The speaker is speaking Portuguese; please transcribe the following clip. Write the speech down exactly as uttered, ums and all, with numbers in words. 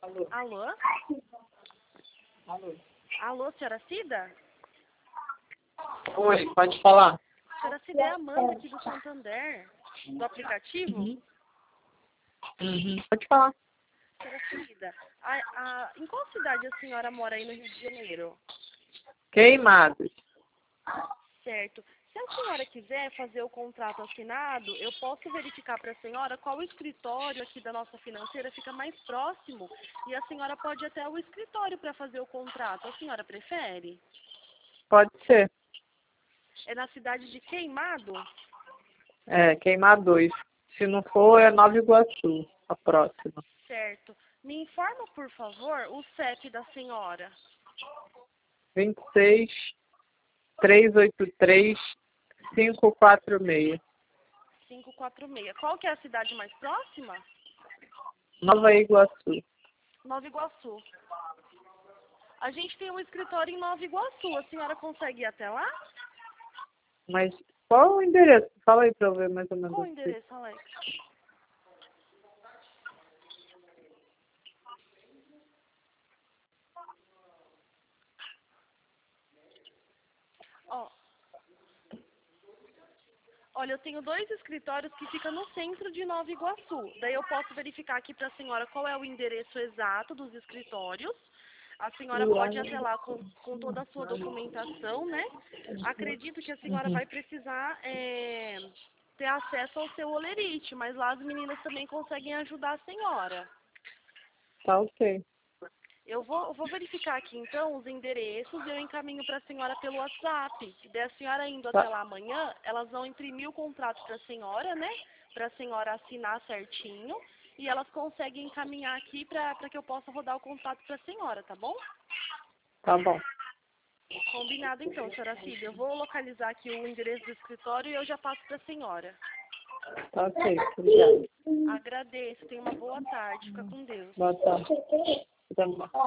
Alô? Alô? Alô? Alô, senhora Cida? Oi, pode falar. Senhora Cida, é a Amanda aqui do Santander, do aplicativo. Uhum. Uhum. Pode falar. Senhora Cida, a, a, em qual cidade a senhora mora aí no Rio de Janeiro? Queimados. Certo. Se a senhora quiser fazer o contrato assinado, eu posso verificar para a senhora qual escritório aqui da nossa financeira fica mais próximo e a senhora pode ir até o escritório para fazer o contrato. A senhora prefere? Pode ser. É na cidade de Queimado? É, Queimar dois. Se não for, é Nova Iguaçu, a próxima. Certo. Me informa, por favor, o C E P da senhora. vinte e seis, trezentos e oitenta e três, quinhentos e quarenta e seis. quinhentos e quarenta e seis. Qual que é a cidade mais próxima? Nova Iguaçu. Nova Iguaçu. A gente tem um escritório em Nova Iguaçu. A senhora consegue ir até lá? Mas qual o endereço? Fala aí pra eu ver mais ou menos. Qual o endereço, Alex? Ó. Olha, eu tenho dois escritórios que ficam no centro de Nova Iguaçu. Daí eu posso verificar aqui para a senhora qual é o endereço exato dos escritórios. A senhora pode ir até lá com, com toda a sua documentação, né? Acredito que a senhora Uhum. vai precisar é, ter acesso ao seu olerite, mas lá as meninas também conseguem ajudar a senhora. Tá ok. Eu vou, eu vou verificar aqui então os endereços e eu encaminho para a senhora pelo WhatsApp. E daí a senhora indo até Tá, lá amanhã, elas vão imprimir o contrato para a senhora, né? Para a senhora assinar certinho. E elas conseguem encaminhar aqui para que eu possa rodar o contrato para a senhora, tá bom? tá bom. Combinado então, senhora Cida. Eu vou localizar aqui o endereço do escritório e eu já passo para a senhora. Tá ok. Obrigada. Agradeço. Tenha uma boa tarde. Fica com Deus. Boa tarde. Tá bom.